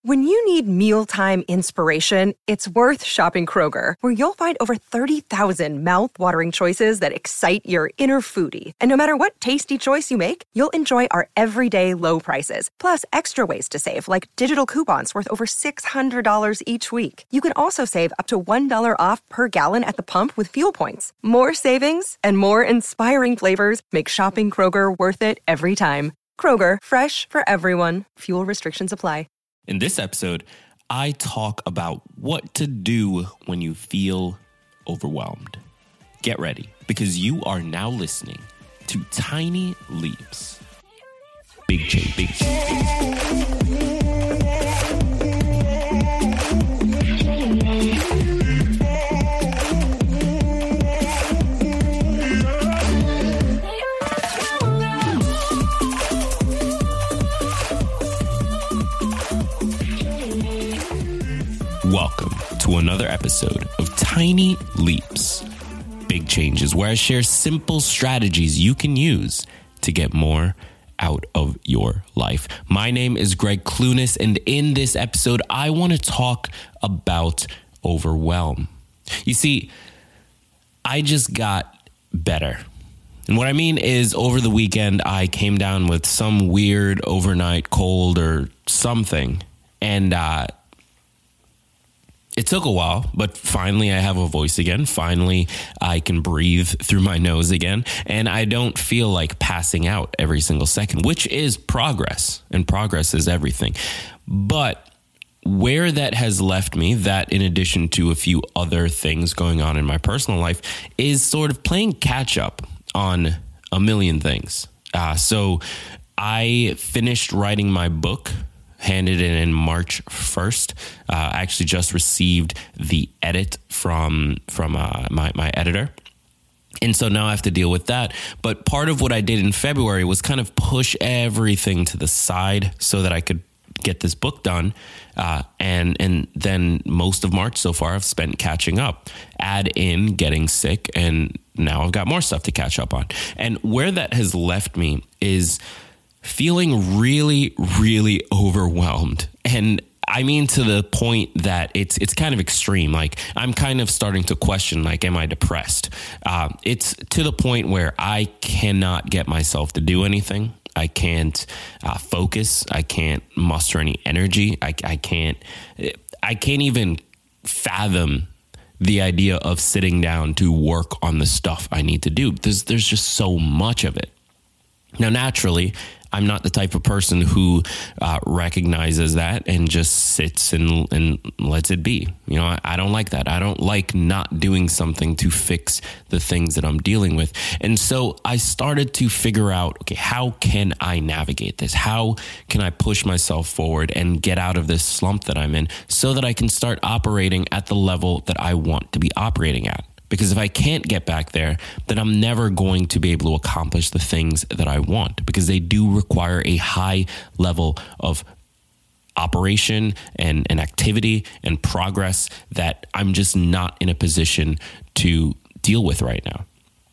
When you need mealtime inspiration, it's worth shopping Kroger, where you'll find over 30,000 mouth-watering choices that excite your inner foodie. And no matter what tasty choice you make, you'll enjoy our everyday low prices, plus extra ways to save, like digital coupons worth over $600 each week. You can also save up to $1 off per gallon at the pump with fuel points. More savings and more inspiring flavors make shopping Kroger worth it every time. Kroger, fresh for everyone. Fuel restrictions apply. In this episode, I talk about what to do when you feel overwhelmed. Get ready, because you are now listening to Tiny Leaps. Big change, big change. Welcome to another episode of Tiny Leaps, Big Changes, where I share simple strategies you can use to get more out of your life. My name is Greg Clunis, and in this episode, I want to talk about overwhelm. You see, I just got better. And what I mean is, over the weekend, I came down with some weird overnight cold or something, and it took a while, but finally I have a voice again. Finally, I can breathe through my nose again, and I don't feel like passing out every single second, which is progress, and progress is everything. But where that has left me, that in addition to a few other things going on in my personal life, is sort of playing catch up on a million things. So I finished writing my book, handed it in March 1st. I actually just received the edit from my editor. And so now I have to deal with that. But part of what I did in February was kind of push everything to the side so that I could get this book done. And then most of March so far I've spent catching up. Add in getting sick, and now I've got more stuff to catch up on. And where that has left me is feeling really, really overwhelmed. And I mean, to the point that it's kind of extreme. Like, I'm kind of starting to question, like, am I depressed? It's to the point where I cannot get myself to do anything. I can't focus. I can't muster any energy. I can't even fathom the idea of sitting down to work on the stuff I need to do. There's just so much of it. Now, naturally, I'm not the type of person who recognizes that and just sits and lets it be. You know, I don't like that. I don't like not doing something to fix the things that I'm dealing with. And so I started to figure out, okay, how can I navigate this? How can I push myself forward and get out of this slump that I'm in so that I can start operating at the level that I want to be operating at? Because if I can't get back there, then I'm never going to be able to accomplish the things that I want, because they do require a high level of operation and activity and progress that I'm just not in a position to deal with right now.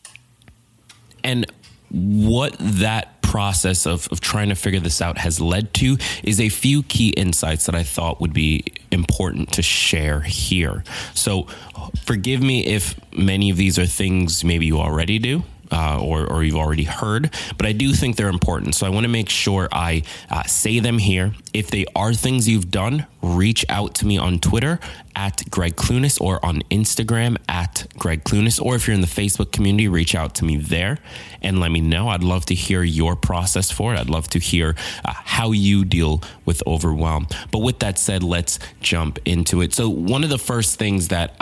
And what that process of trying to figure this out has led to is a few key insights that I thought would be important to share here. So forgive me if many of these are things maybe you already do. Or you've already heard, but I do think they're important. So I want to make sure I say them here. If they are things you've done, reach out to me on Twitter at Greg Clunis or on Instagram at Greg Clunis. Or if you're in the Facebook community, reach out to me there and let me know. I'd love to hear your process for it. I'd love to hear how you deal with overwhelm. But with that said, let's jump into it. So one of the first things that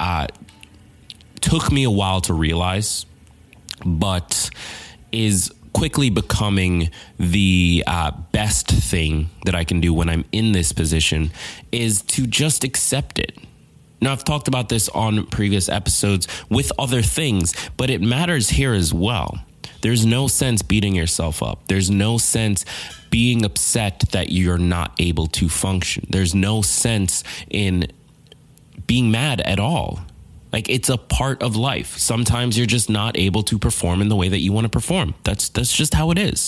took me a while to realize, but is quickly becoming the best thing that I can do when I'm in this position, is to just accept it. Now, I've talked about this on previous episodes with other things, but it matters here as well. There's no sense beating yourself up. There's no sense being upset that you're not able to function. There's no sense in being mad at all. Like, it's a part of life. Sometimes you're just not able to perform in the way that you want to perform. That's just how it is.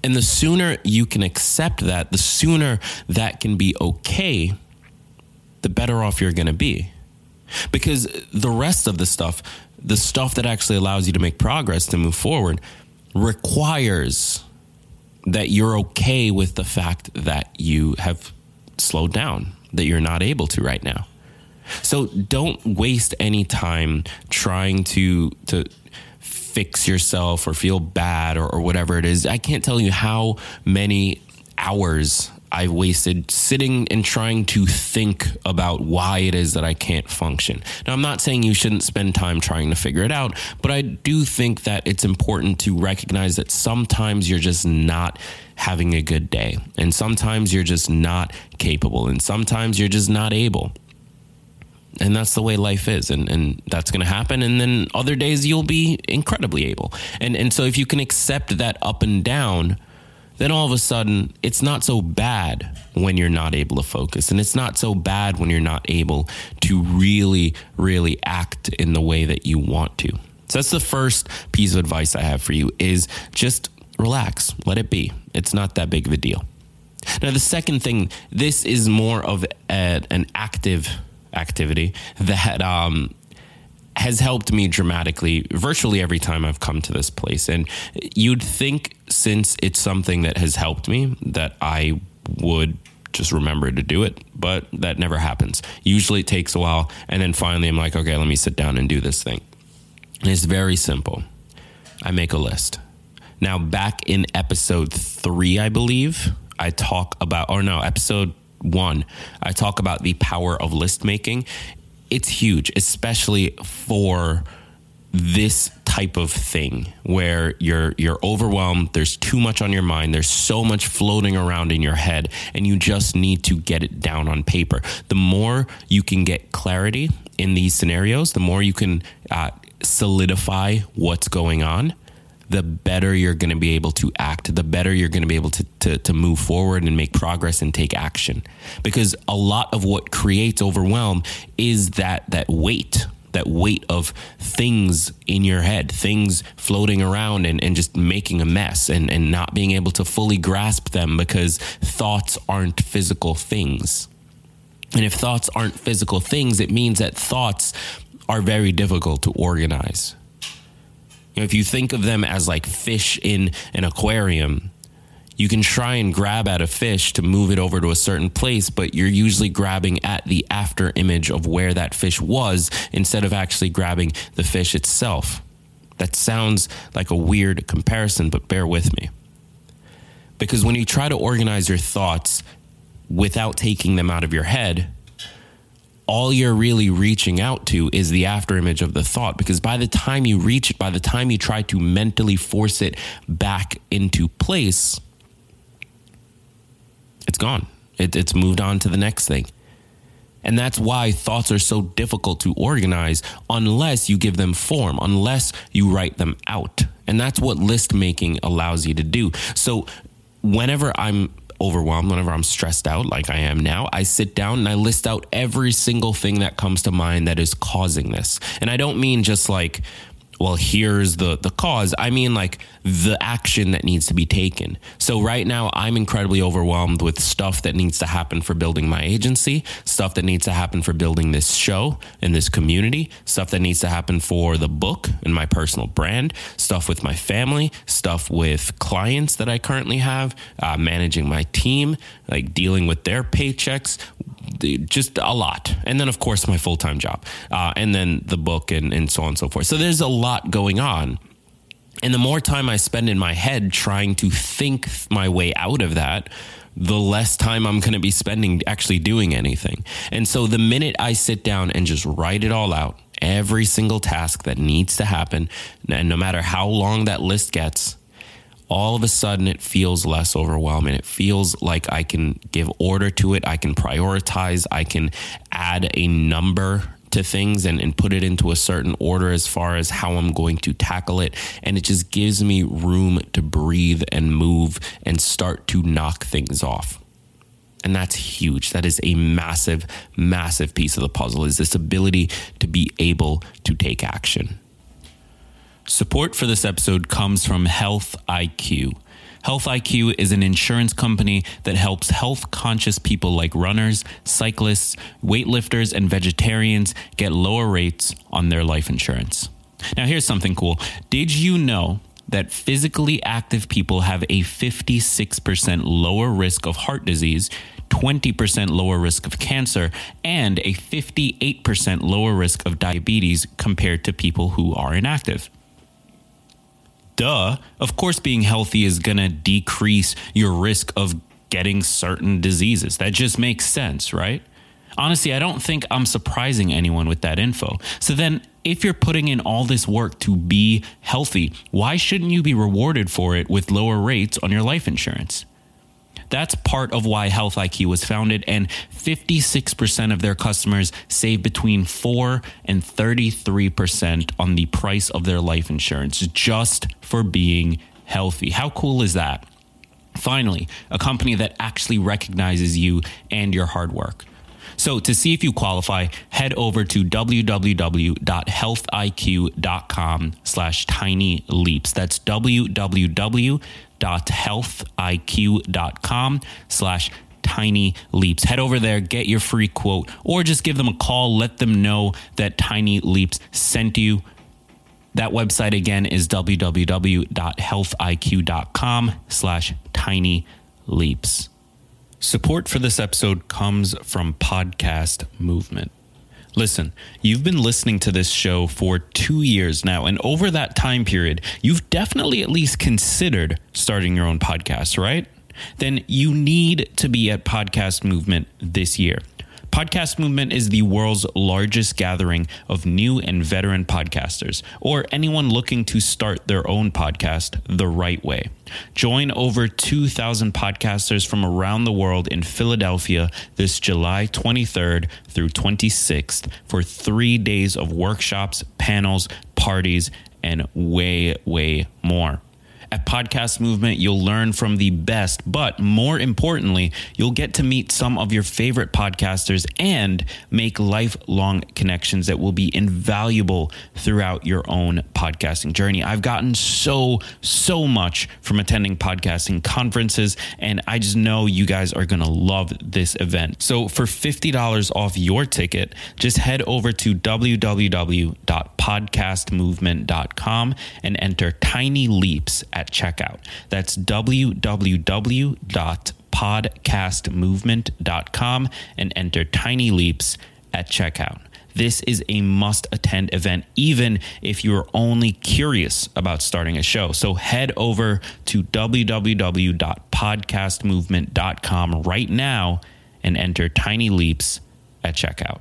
And the sooner you can accept that, the sooner that can be okay, the better off you're going to be. Because the rest of the stuff that actually allows you to make progress, to move forward, requires that you're okay with the fact that you have slowed down, that you're not able to right now. So don't waste any time trying to fix yourself or feel bad or whatever it is. I can't tell you how many hours I've wasted sitting and trying to think about why it is that I can't function. Now, I'm not saying you shouldn't spend time trying to figure it out, but I do think that it's important to recognize that sometimes you're just not having a good day, and sometimes you're just not capable, and sometimes you're just not able. And that's the way life is. And that's going to happen. And then other days you'll be incredibly able. And so if you can accept that up and down, then all of a sudden it's not so bad when you're not able to focus. And it's not so bad when you're not able to really, really act in the way that you want to. So that's the first piece of advice I have for you, is just relax, let it be. It's not that big of a deal. Now, the second thing, this is more of an active activity that has helped me dramatically virtually every time I've come to this place. And you'd think, since it's something that has helped me, that I would just remember to do it, but that never happens. Usually it takes a while, and then finally I'm like, okay, let me sit down and do this thing. And it's very simple. I make a list. Now, back in episode 3, I believe, episode 1, I talk about the power of list making. It's huge, especially for this type of thing where you're overwhelmed. There's too much on your mind. There's so much floating around in your head, and you just need to get it down on paper. The more you can get clarity in these scenarios, the more you can solidify what's going on, the better you're going to be able to act, the better you're going to be able to move forward and make progress and take action. Because a lot of what creates overwhelm is that weight of things in your head, things floating around and just making a mess and not being able to fully grasp them, because thoughts aren't physical things. And if thoughts aren't physical things, it means that thoughts are very difficult to organize. If you think of them as like fish in an aquarium, you can try and grab at a fish to move it over to a certain place, but you're usually grabbing at the after image of where that fish was instead of actually grabbing the fish itself. That sounds like a weird comparison, but bear with me. Because when you try to organize your thoughts without taking them out of your head, all you're really reaching out to is the after image of the thought. Because by the time you reach it, by the time you try to mentally force it back into place, it's gone. It's moved on to the next thing. And that's why thoughts are so difficult to organize unless you give them form, unless you write them out. And that's what list making allows you to do. So whenever I'm overwhelmed, whenever I'm stressed out like I am now, I sit down and I list out every single thing that comes to mind that is causing this. And I don't mean just like, well, here's the cause. I mean like the action that needs to be taken. So right now I'm incredibly overwhelmed with stuff that needs to happen for building my agency, stuff that needs to happen for building this show and this community, stuff that needs to happen for the book and my personal brand, stuff with my family, stuff with clients that I currently have, managing my team, like dealing with their paychecks, just a lot. And then of course my full-time job, and then the book and so on and so forth. So there's a lot going on. And the more time I spend in my head trying to think my way out of that, the less time I'm going to be spending actually doing anything. And so the minute I sit down and just write it all out, every single task that needs to happen, and no matter how long that list gets, all of a sudden it feels less overwhelming. It feels like I can give order to it. I can prioritize. I can add a number to things and put it into a certain order as far as how I'm going to tackle it. And it just gives me room to breathe and move and start to knock things off. And that's huge. That is a massive, massive piece of the puzzle, is this ability to be able to take action. Support for this episode comes from Health IQ. Health IQ is an insurance company that helps health-conscious people like runners, cyclists, weightlifters, and vegetarians get lower rates on their life insurance. Now, here's something cool. Did you know that physically active people have a 56% lower risk of heart disease, 20% lower risk of cancer, and a 58% lower risk of diabetes compared to people who are inactive? Duh. Of course, being healthy is going to decrease your risk of getting certain diseases. That just makes sense, right? Honestly, I don't think I'm surprising anyone with that info. So then, if you're putting in all this work to be healthy, why shouldn't you be rewarded for it with lower rates on your life insurance? That's part of why Health IQ was founded, and 56% of their customers save between 4 and 33% on the price of their life insurance just for being healthy. How cool is that? Finally, a company that actually recognizes you and your hard work. So to see if you qualify, head over to www.healthiq.com/tinyleaps. That's www.healthiq.com/tinyleaps. Head over there, get your free quote, or just give them a call. Let them know that Tiny Leaps sent you. That website again is www.healthiq.com/tinyleaps. Support for this episode comes from Podcast Movement. Listen, you've been listening to this show for 2 years now, and over that time period, you've definitely at least considered starting your own podcast, right? Then you need to be at Podcast Movement this year. Podcast Movement is the world's largest gathering of new and veteran podcasters, or anyone looking to start their own podcast the right way. Join over 2,000 podcasters from around the world in Philadelphia this July 23rd through 26th for 3 days of workshops, panels, parties, and way, way more. At Podcast Movement, you'll learn from the best, but more importantly, you'll get to meet some of your favorite podcasters and make lifelong connections that will be invaluable throughout your own podcasting journey. I've gotten so much from attending podcasting conferences, and I just know you guys are going to love this event. So for $50 off your ticket, just head over to www.podcastmovement.com and enter Tiny Leaps at checkout. That's www.podcastmovement.com and enter Tiny Leaps at checkout. This is a must-attend event, even if you're only curious about starting a show. So head over to www.podcastmovement.com right now and enter Tiny Leaps at checkout.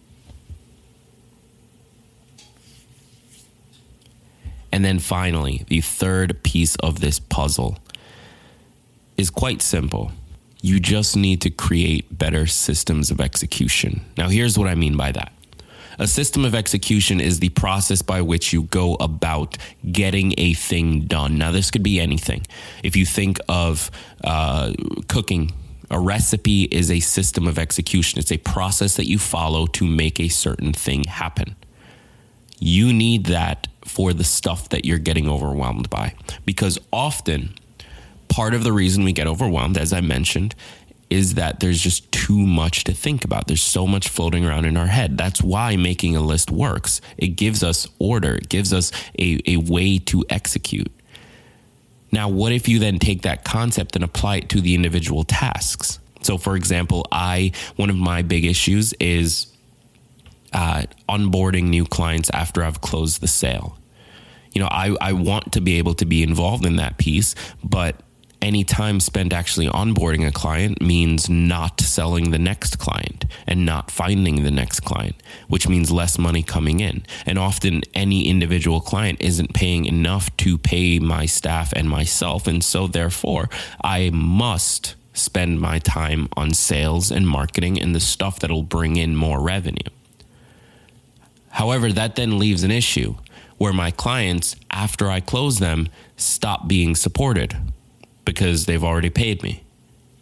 And then finally, the third piece of this puzzle is quite simple. You just need to create better systems of execution. Now, here's what I mean by that. A system of execution is the process by which you go about getting a thing done. Now, this could be anything. If you think of cooking, a recipe is a system of execution. It's a process that you follow to make a certain thing happen. You need that for the stuff that you're getting overwhelmed by, because often part of the reason we get overwhelmed, as I mentioned, is that there's just too much to think about. There's so much floating around in our head. That's why making a list works. It gives us order. It gives us a way to execute. Now, what if you then take that concept and apply it to the individual tasks? So, for example, one of my big issues is onboarding new clients after I've closed the sale. You know, I want to be able to be involved in that piece, but any time spent actually onboarding a client means not selling the next client and not finding the next client, which means less money coming in. And often any individual client isn't paying enough to pay my staff and myself. And so therefore, I must spend my time on sales and marketing and the stuff that'll bring in more revenue. However, that then leaves an issue where my clients, after I close them, stop being supported because they've already paid me.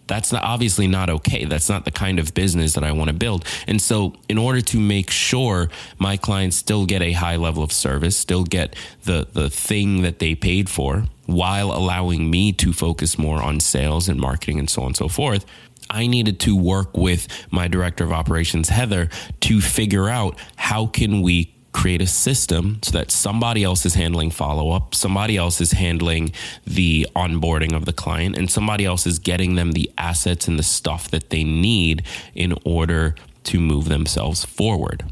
That's obviously not okay. That's not the kind of business that I want to build. And so in order to make sure my clients still get a high level of service, still get the thing that they paid for, while allowing me to focus more on sales and marketing and so on and so forth, I needed to work with my director of operations, Heather, to figure out how can we create a system so that somebody else is handling follow-up, somebody else is handling the onboarding of the client, and somebody else is getting them the assets and the stuff that they need in order to move themselves forward.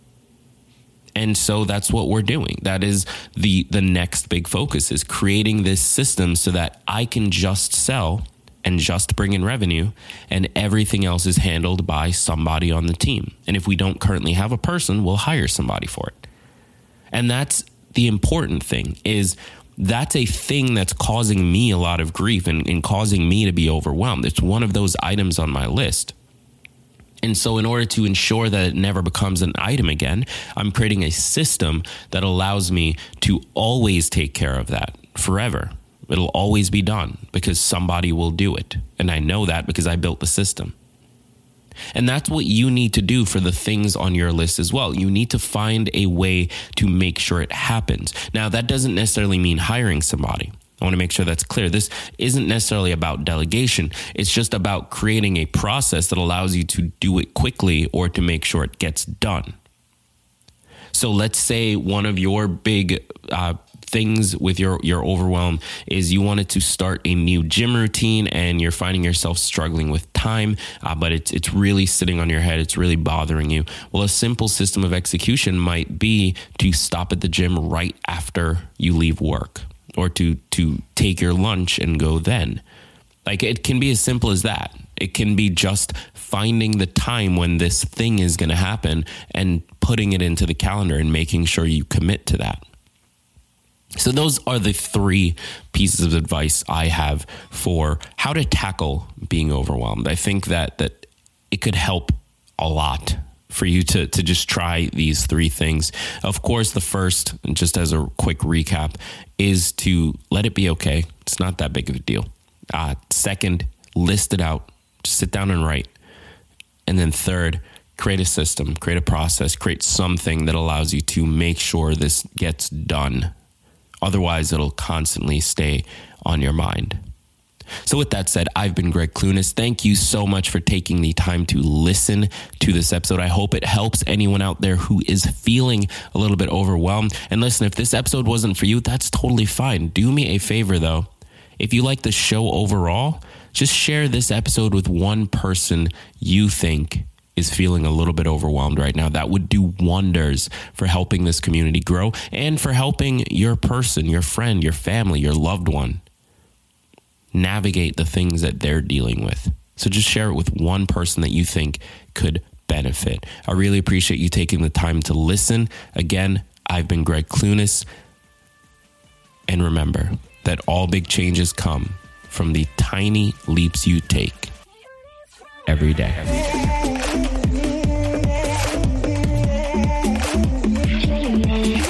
And so that's what we're doing. That is the next big focus, is creating this system so that I can just sell and just bring in revenue, and everything else is handled by somebody on the team. And if we don't currently have a person, we'll hire somebody for it. And that's the important thing, is that's a thing that's causing me a lot of grief and causing me to be overwhelmed. It's one of those items on my list. And so in order to ensure that it never becomes an item again, I'm creating a system that allows me to always take care of that forever. It'll always be done because somebody will do it. And I know that because I built the system. And that's what you need to do for the things on your list as well. You need to find a way to make sure it happens. Now, that doesn't necessarily mean hiring somebody. I want to make sure that's clear. This isn't necessarily about delegation. It's just about creating a process that allows you to do it quickly or to make sure it gets done. So let's say one of your big things with your overwhelm is you wanted to start a new gym routine and you're finding yourself struggling with time, but it's really sitting on your head. It's really bothering you. Well, a simple system of execution might be to stop at the gym right after you leave work, or to take your lunch and go then. Like, it can be as simple as that. It can be just finding the time when this thing is going to happen and putting it into the calendar and making sure you commit to that. So those are the 3 pieces of advice I have for how to tackle being overwhelmed. I think that it could help a lot for you to just try these 3 things. Of course, the first, just as a quick recap, is to let it be okay. It's not that big of a deal. Second, list it out. Just sit down and write. And then third, create a system, create a process, create something that allows you to make sure this gets done. Otherwise, it'll constantly stay on your mind. So with that said, I've been Greg Clunis. Thank you so much for taking the time to listen to this episode. I hope it helps anyone out there who is feeling a little bit overwhelmed. And listen, if this episode wasn't for you, that's totally fine. Do me a favor though. If you like the show overall, just share this episode with one person you think is feeling a little bit overwhelmed right now. That would do wonders for helping this community grow and for helping your person, your friend, your family, your loved one navigate the things that they're dealing with. So just share it with one person that you think could benefit. I really appreciate you taking the time to listen. Again, I've been Greg Clunis. And remember that all big changes come from the tiny leaps you take every day.